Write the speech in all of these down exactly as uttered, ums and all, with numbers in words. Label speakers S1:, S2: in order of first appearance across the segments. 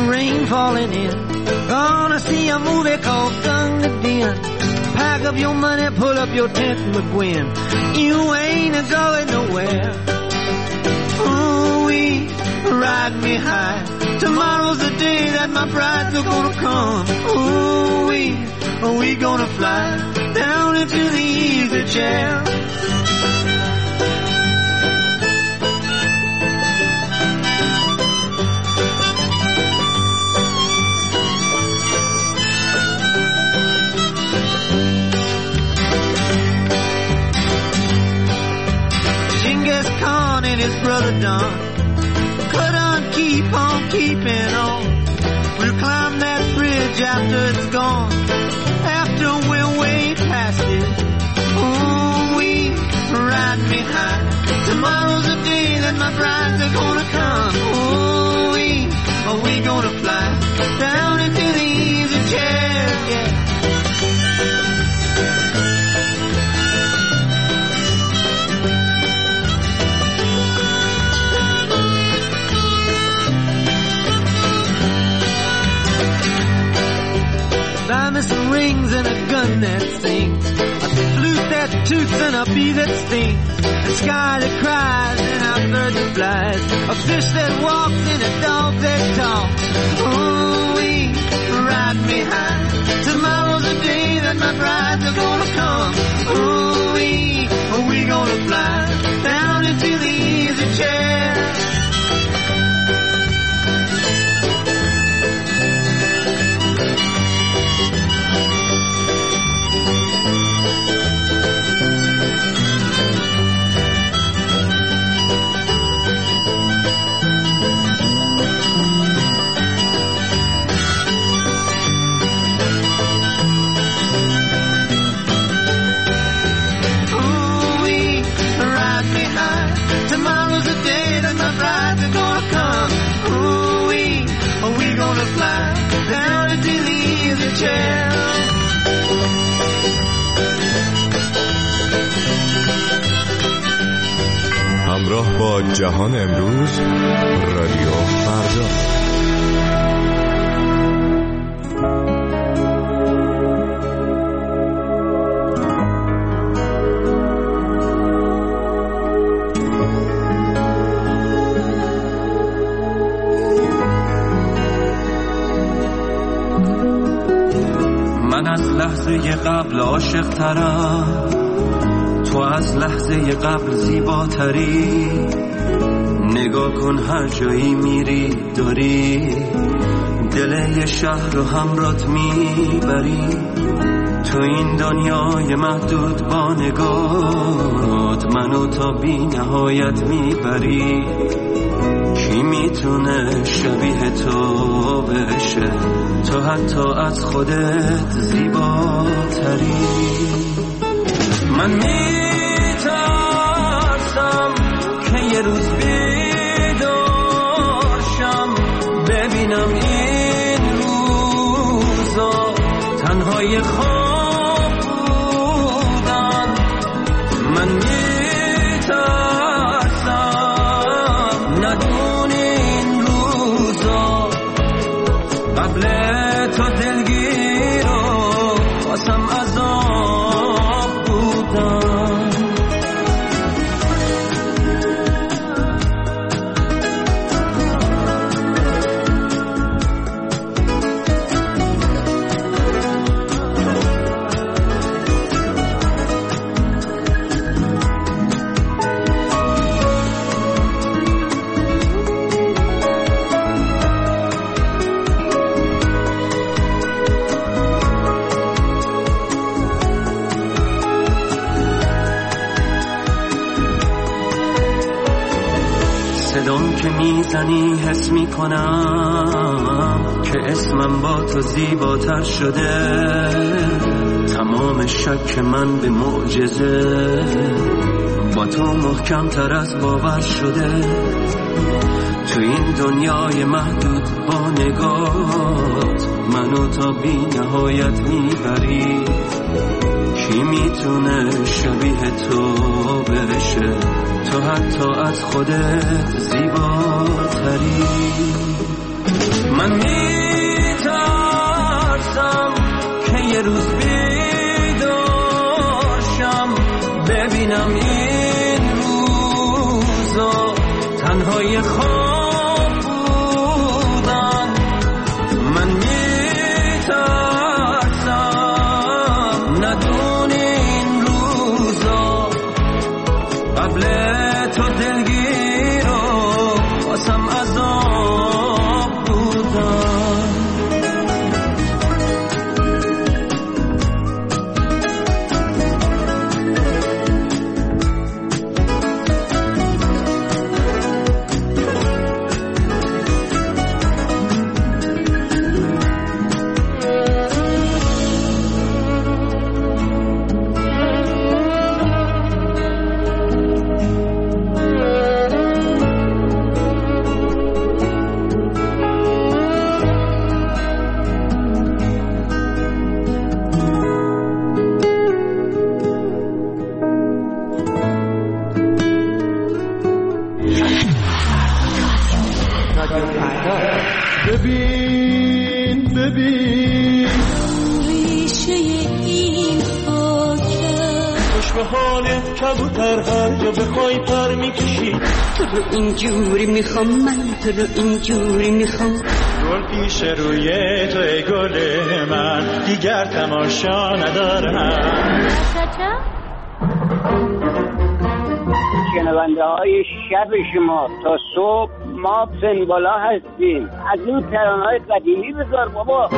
S1: rain falling in. Gonna see a movie called Gunga Din. Pack up your money, pull up your tent, McGuinn. You ain't a going nowhere. Ooh-wee, ride me high. Tomorrow's the day that my brides are gonna come. Ooh-wee, are we gonna fly down into the easy chair? Khan and his brother Don couldn't keep on keeping on. We'll climb that bridge after it's gone, after we're way past it. Ooh, we ride me high. Tomorrow's the day that my brides are gonna come. Ooh, we are we gonna fly down into the easy chair? Yeah. Diamonds, some rings, and a gun that sings. A flute that toots and a bee that stings. A sky that cries and a bird that flies. A fish that walks and a dog that talks. Ooh-wee, ride me high. Tomorrow's the day that my brides are gonna come. Ooh-wee, are we gonna fly down into the easy chair?
S2: همراه با جهان امروز، رادیو فردا.
S3: من از لحظه قبل عاشق ترم، تو از لحظه قبل زیباتری. نگاه کن هر جایی میری داری دل یه شهر رو همرات میبری. تو این دنیای محدود با نگاهت منو تا بی نهایت میبری. کی میتونه شبیه تو بشه؟ تو حتی از خودت زیباتری. من میترسم که یه روز بیدار شم ببینم این روزا تنهای خواب بودن. من میترسم ندونی این روزا قبل تو دلگیر رو واسم عذاب بودن. صدام که میزنی حس میکنم که اسمم با تو زیباتر شده. تمام شک من به معجزه با تو محکم تر از باور شده. تو این دنیای محدود با نگات منو تا بی نهایت میبری. کی میتونه شبیه تو بشه؟ تو حتی از خودت زیباتری. من میترسم که یه روز بیداشم ببینم این روزا تنهای خواب بودن. من میترسم ندونی این روزا قبل تو دلگیر و واسم عذاب بودن.
S4: ببین ببین
S5: ریشه این خاکه
S4: خوش به حالت کبوتر هر جا بخوای پر میکشی.
S5: تو رو اینجوری میخوام من، تو رو اینجوری میخوام.
S4: گل پیش روی تو ای گل من دیگر تماشا ندارم.
S6: شنونده های شب شما تا صبح ما سنبالا هستیم. از این ترانه‌های قدیمی بذار بابا.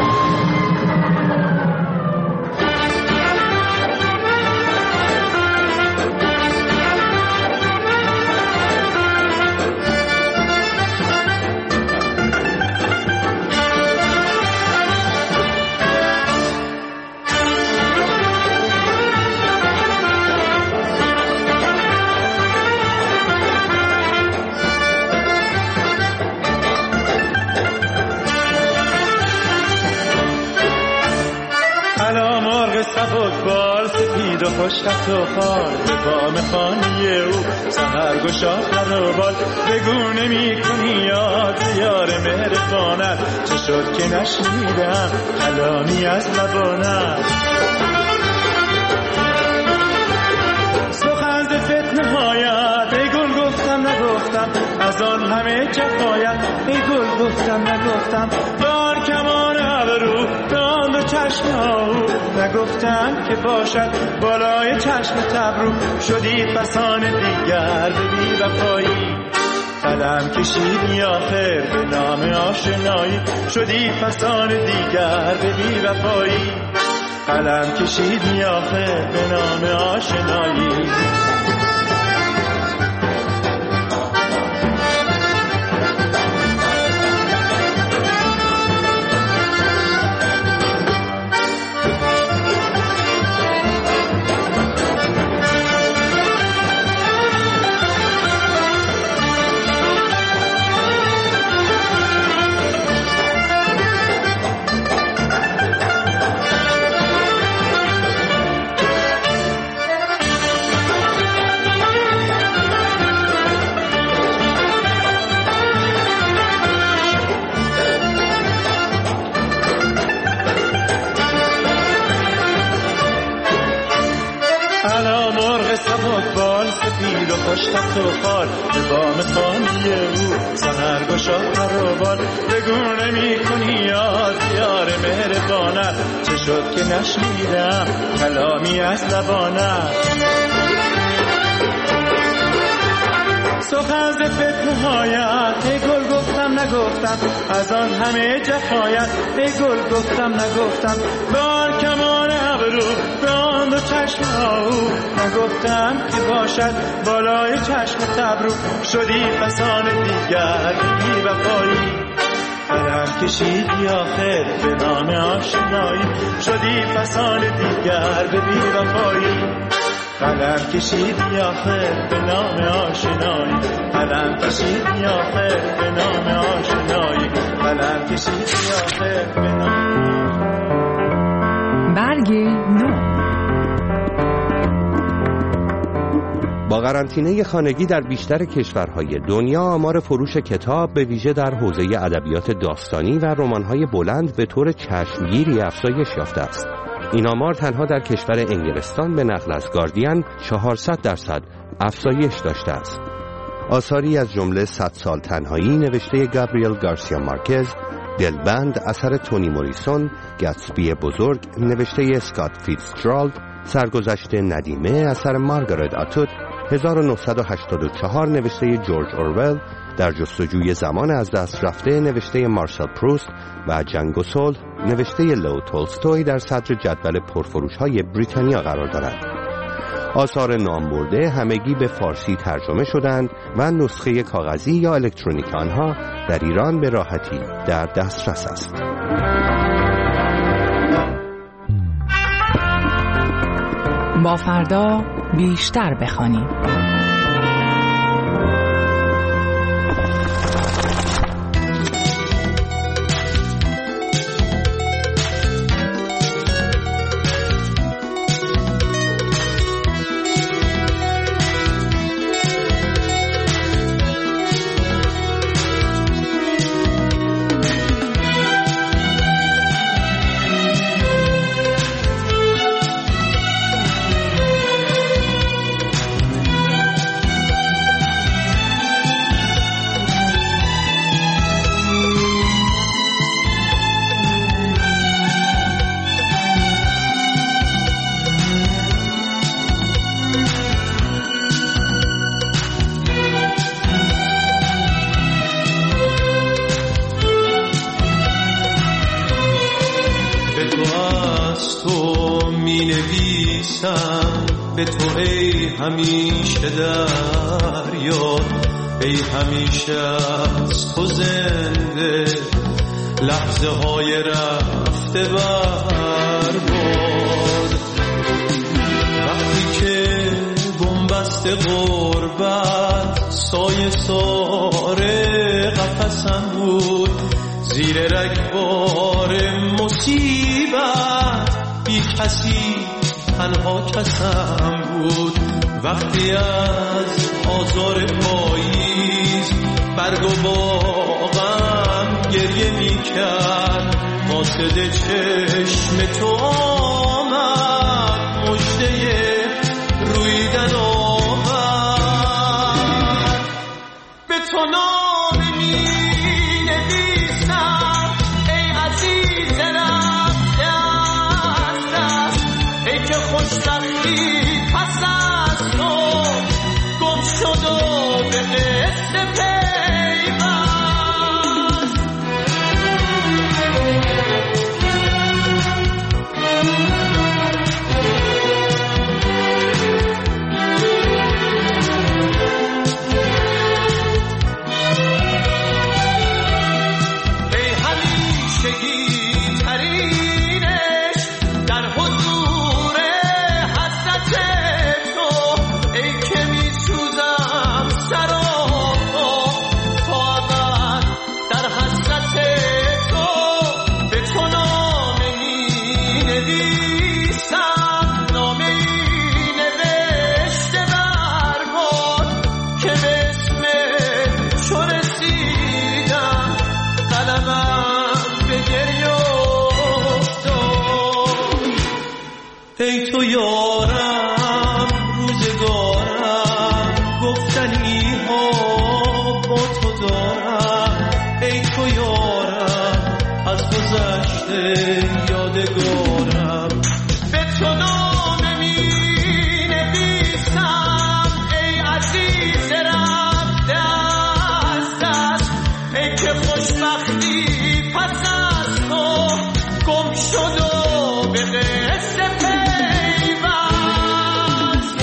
S4: بال سپید و خوشخط و خال به بام خانه او سهر گشا خرابال بگو نمی کنی یاد یار مهربانت چه شد که نشنیدم کلامی از لبانت. سخن ز فتنه هایت ای گل گفتم نگفتم از آن همه جفایت ای گل گفتم نگفتم بار کمان ابرو دام به چشم او نگفتم که باشد بالای چشم تبرو شدی فسان دیگر به بی وفایی قلم کشیدی آخر به نام آشنایی شدی فسان دیگر به بی وفایی قلم کشیدی آخر به نام آشنایی. خوشخط و خال به بام خانه او سهر گشا خرابال بگو نمی کنی یاد یار مهربانت چه شد که نشنیدم کلامی از لبانت. سخن ز فتنه هایت ای گل گفتم نگفتم از آن همه جفایت ای گل گفتم نگفتم بار کمان ابرو به آن دو چشم او نگفتم که باشد بالای چشم تبرو شدی فسان دیگر بی وفایی قلم کشیدی آخر به نام آشنایی شدی فسان دیگر به بی وفایی قلم کشیدی آخر به نام آشنایی قلم کشیدی آخر به نام آشنایی قلم کشیدی آخر به نام
S7: برگ نو.
S2: با
S7: قرنطینه خانگی در بیشتر کشورهای دنیا، آمار فروش کتاب به ویژه در حوزه ادبیات داستانی و رمان‌های بلند به طور چشمگیری افزایش یافته است. این آمار تنها در کشور انگلستان به نقل از گاردین چهارصد درصد افزایش داشته است. آثاری از جمله صد سال تنهایی نوشته گابریل گارسیا مارکز، دلبند اثر تونی موریسون، گتسبی بزرگ نوشته اسکات فیتزجرالد، سرگذشت ندیمه اثر مارگارت اتوود، هزار و نهصد و هشتاد و چهار نوشته جورج اورول، در جستجوی زمان از دست رفته نوشته مارسل پروست و جنگ و صلح نوشته لو تولستوی در صدر جدول پرفروش‌های بریتانیا قرار دارد. آثار نامبرده همگی به فارسی ترجمه شدند و نسخه کاغذی یا الکترونیک آنها در ایران به راحتی در دسترس است.
S8: با فردا بیشتر بخوانیم.
S3: به تو ای همیشه دریا، ای همیشه از تو زنده، لحظه های رفته برباد. وقتی که بنبست غربت سایه ساره قفسم بود، زیر رگبار مصیبت بی کسی تنها کسم بود. وقتی از آزار پاییز برگ و باغم گریه می کرد، قاصد چشم تو آمد، مژده رویدن آورد. به تو نامه می نویسم ای عزیز رفته از دست، ای که خوشبختی پس از تو گم شد و به قصد پیوست. ای همیشگی ترینش در حضور حضرت تو، ای که می سوزم سراپا تا ابد در حضرت تو. به تو نامه می نویسم، نامه ای نوشته برباد، که به اسم چو رسیدم قلمم به گریه افتاد. ای تو یارم روزگارم، گفتنی ها با تو دارم. ای تو یارم از گذشته یادگارم. به تو نامه می نویسم ای عزیز رفته از دست، ای که خوشبختی پس از تو گم شد و به قصد پیوست.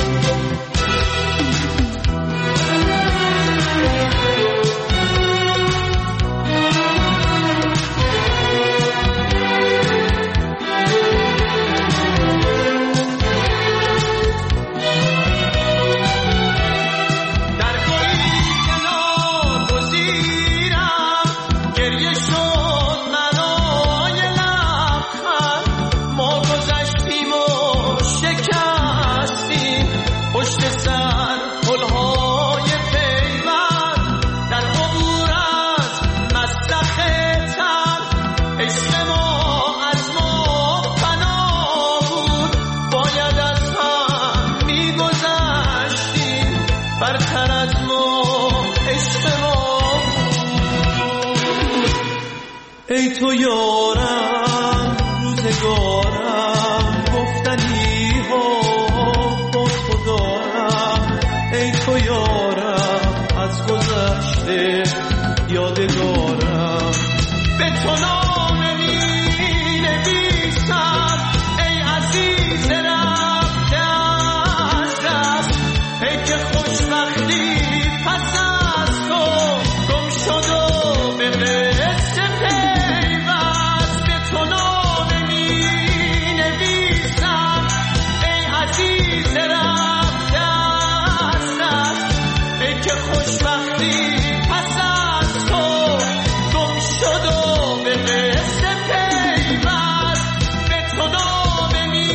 S3: تو یارم روزگارم گفتنی ها با تو دارم ای تو یارم از گذشته یادگارم به تو نامه می نویسم ای عزیز رفته از دست ای که خوشبختی پس از تو گم شد و به قصه پیوست به تو نامه می نویسم ای عزیز رفته از دست ای که خوشبختی پس از تو گم شد و به قصه پیوست به تو نامه می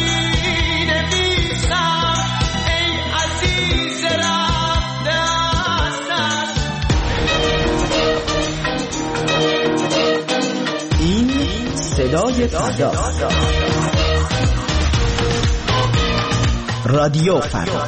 S3: نویسم ای عزیز رفته از دست.
S9: این صدای فردا، رادیو فردا.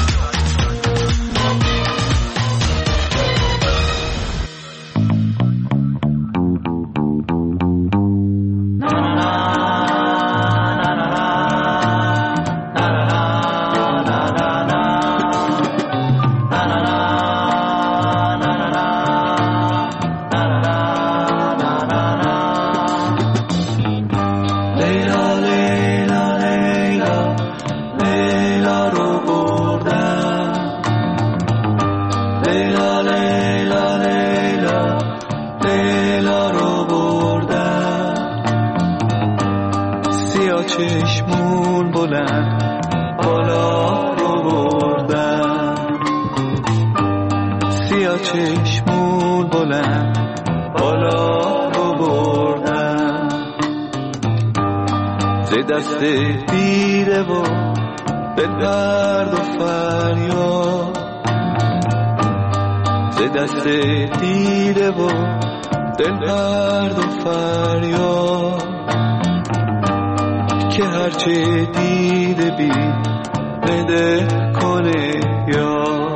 S4: چشمون بلند بالا رو بردم، سیاه چشمون بلند بالا رو بردم، ز دست دیده و به درد و فریاد، ز دست دیده و دل درد و فریاد، که هرچه دیده بی بده کنه یا،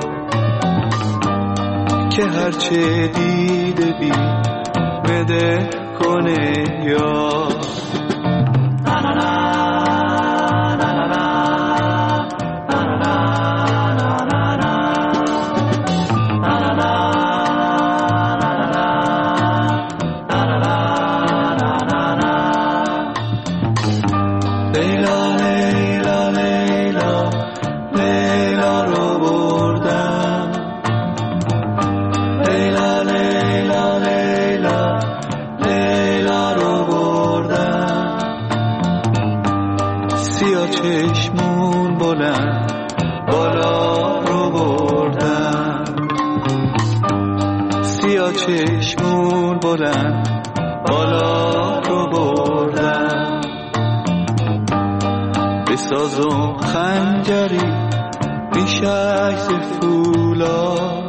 S4: که هرچه دیده بی بده کنه یا. چشمون بلند بالا رو بردم، سیاه چشمون بلند بالا رو بردم، بسازم خنجری بیشک ز فولاد،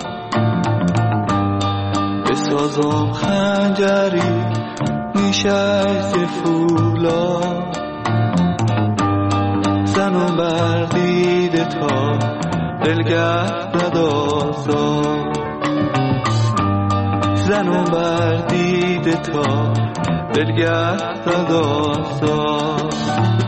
S4: بسازم خنجری بیشک ز فولاد، زنم بر دیده تا دلگه ندازد، زنم بر دیده تا دلگه ندازد.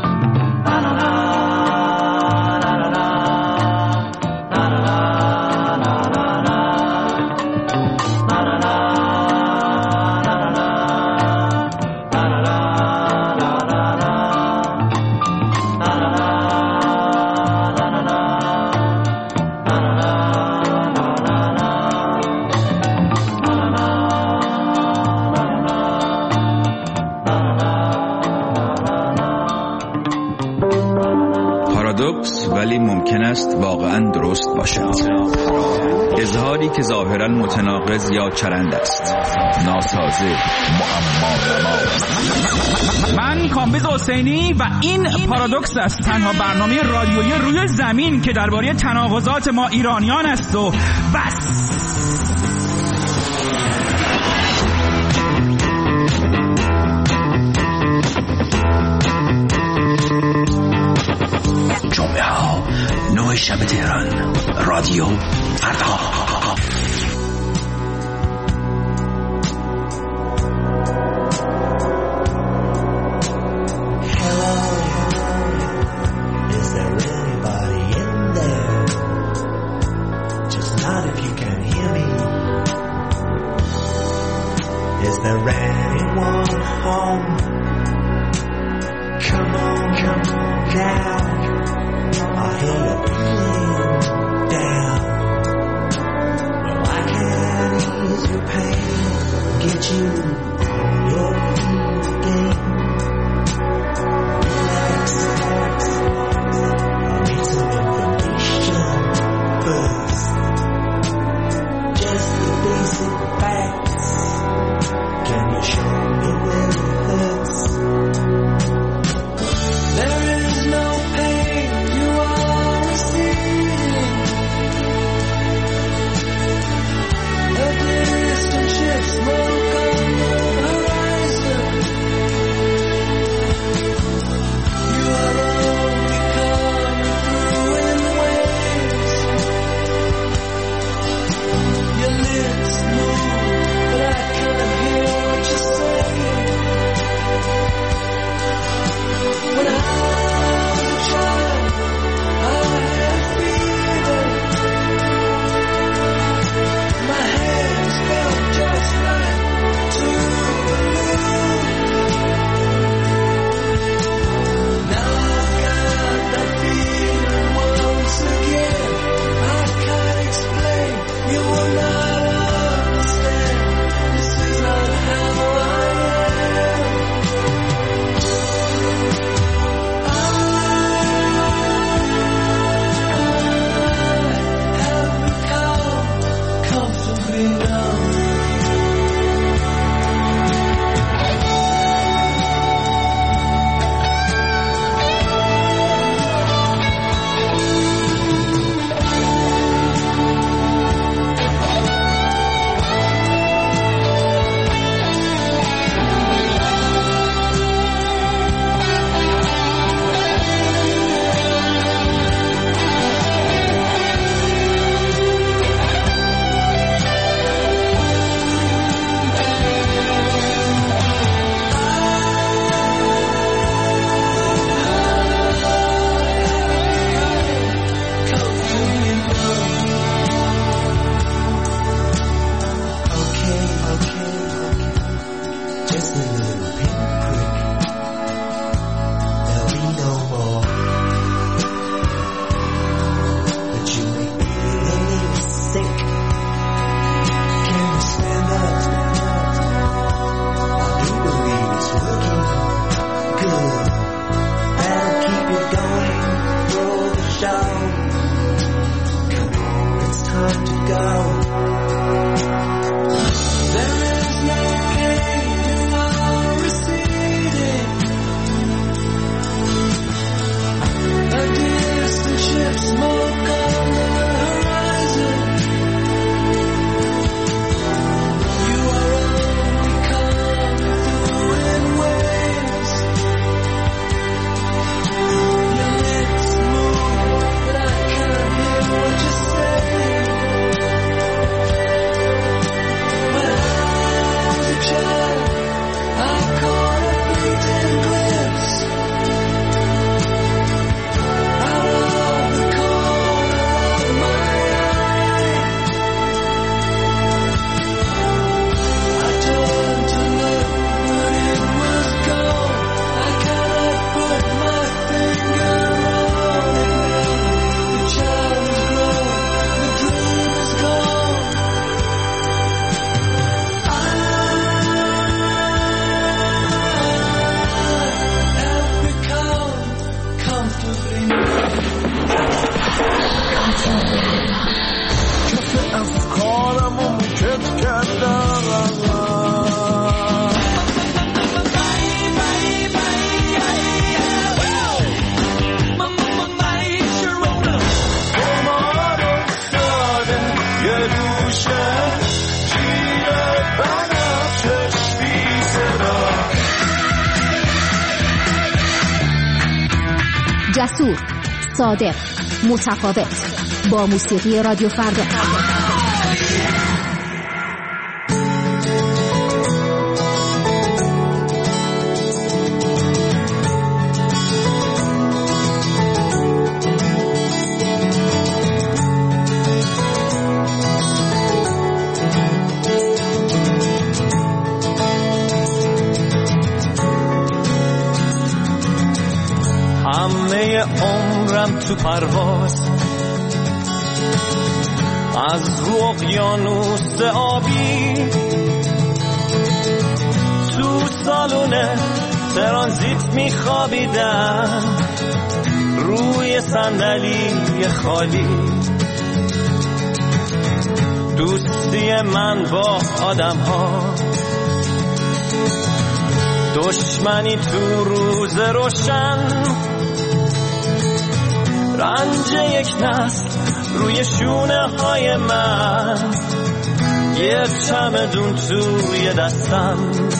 S10: ولی ممکن است واقعا درست باشد. اظهاری که ظاهرا متناقض یا چرند است، ناسازه، معما.
S11: من کامبیز حسینی و این پارادوکس است، تنها برنامه رادیویی روی زمین که درباره تناقضات ما ایرانیان است و بس.
S9: جمعه ها نه شب تهران، رادیو فردا.
S12: جسور، صادق، متفاوت. با موسیقی رادیو فردا.
S3: همه عمرم تو پرواز، از رو اقیانوس آبی، تو سالون ترانزیت میخوابیدم روی صندلی خالی. دوستی من با آدم ها، دشمنی تو روز روشن، رنج یک نسل روی شونه های من، یک چمدون توی دستم.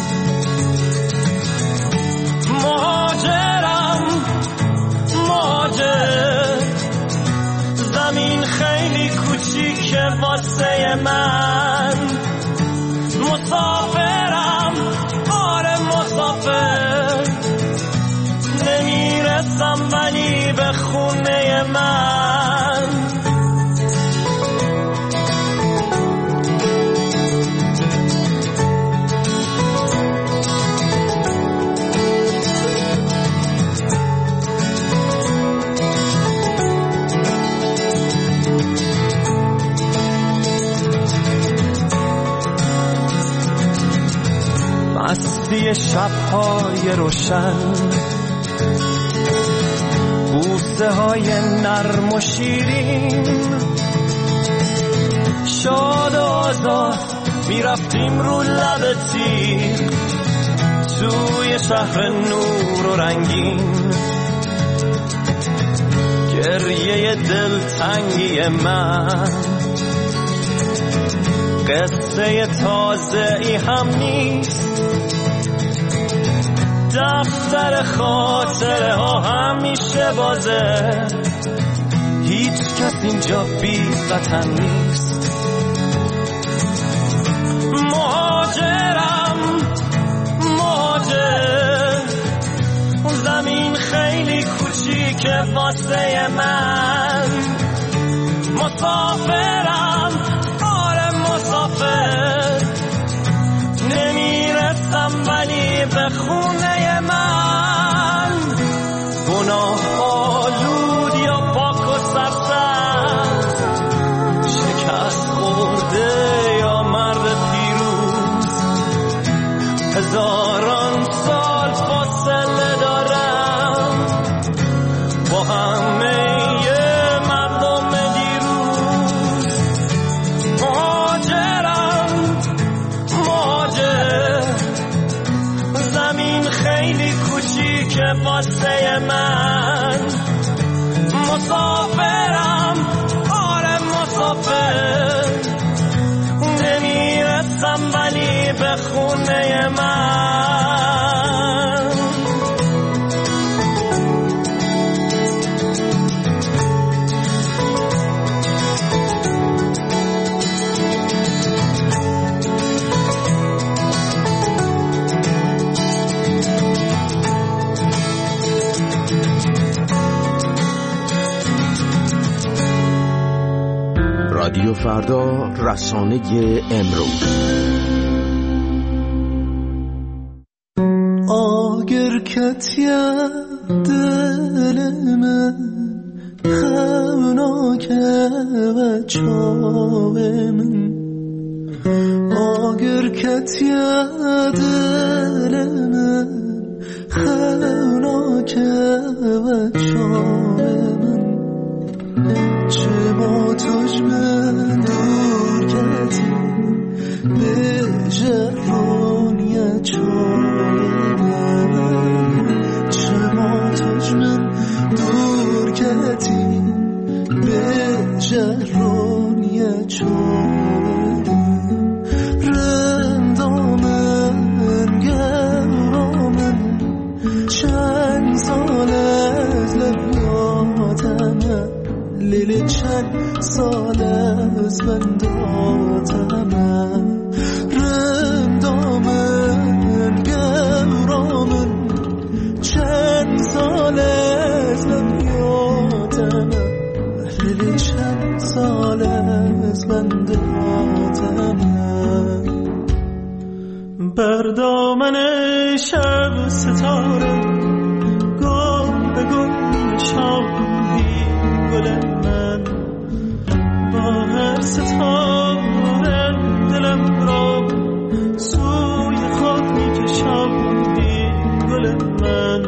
S3: مهاجرم مهاجر، زمین خیلی کوچیکه واسه من. مسافرم آره مسافر، نمیرسم ولی به خونه من. مستی شب‌های روشن، بوسه های نرم و شیرین، شاد و آزاد میرفتیم رو لب تیغ توی شهر نور و رنگین. گریه دلتنگی من قصه تازه ای هم نیست، دفتر خاطره ها همیشه بازه. هیچ کس اینجا بی وطن نیست. مهاجرم مهاجر، زمین خیلی کوچیکه واسه من. مسافرم آره مسافر، نمیرسم ولی به خونه من. گناه آلود یا پاک و سرسبز، شکست خورده یا مرد پیروز، هزاران سال فاصله دارم با همه مردم دیروز. مهاجرم مهاجر، زمین خیلی کوچیکه واسه من. مسافرم آره مسافر، نمیرسم ولی به خونه من.
S13: رادیو فردا، رسانه امروز.
S14: آگر کتیه دل من خوناکه و چاوه من، آگر کتیه دل من خوناکه و چاوه من. چه با توش من دور کتی به جرونیه چای من. چه با توش من دور کتی به جرونیه چای من. رندامن گرامن چند سال از لبیا لیل چند سال از من دادمه رندامن گرامن چند سال از من یادمه لیل چند سال از من دادمه بر دامن شب ستاره گل به گل نشاندی گل من با هر ستاره دلم را سوی خود میکشاندی گل من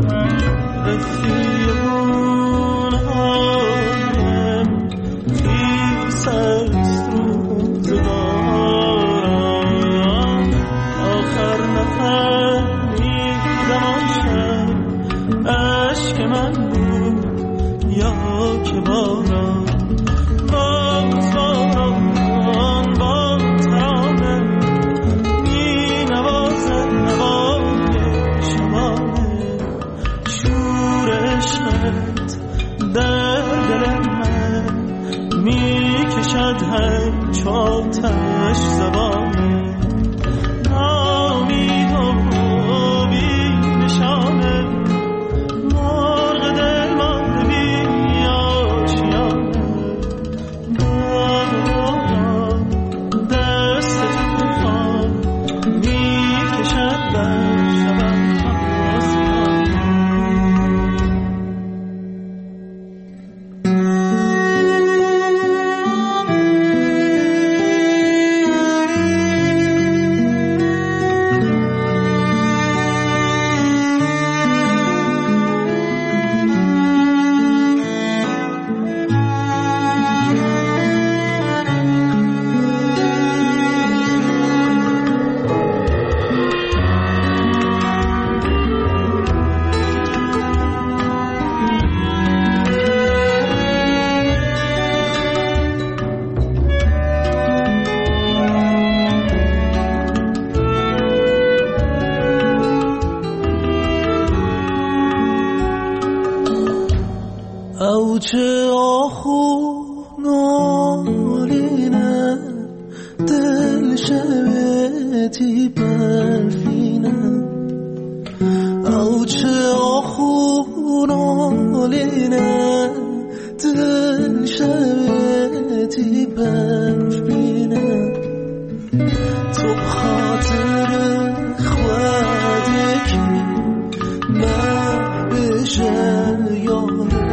S14: رفیقون هایم خیس است روزگارم آخر نفهمیدم آن شب عشق من بود یا که باران باز باران با ترانه می نوازد نوای شبانه شور عشقت در دل من می کشد همچو آتش زبانه نامید و بی نشانه مرغ دل مانده بی آشیانه باران دست طوفان می کشد بر شبم آسیانه چه آخونالینه دل شبتی برفینه او چه آخونالینه دل شبتی برفینه تو خاطر خودکی من بشه یاره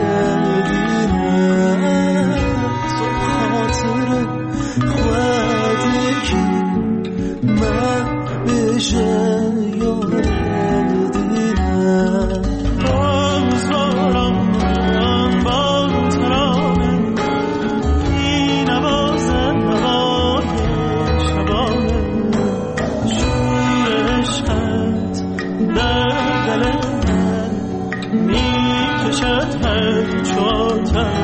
S4: میکشد هر چوتر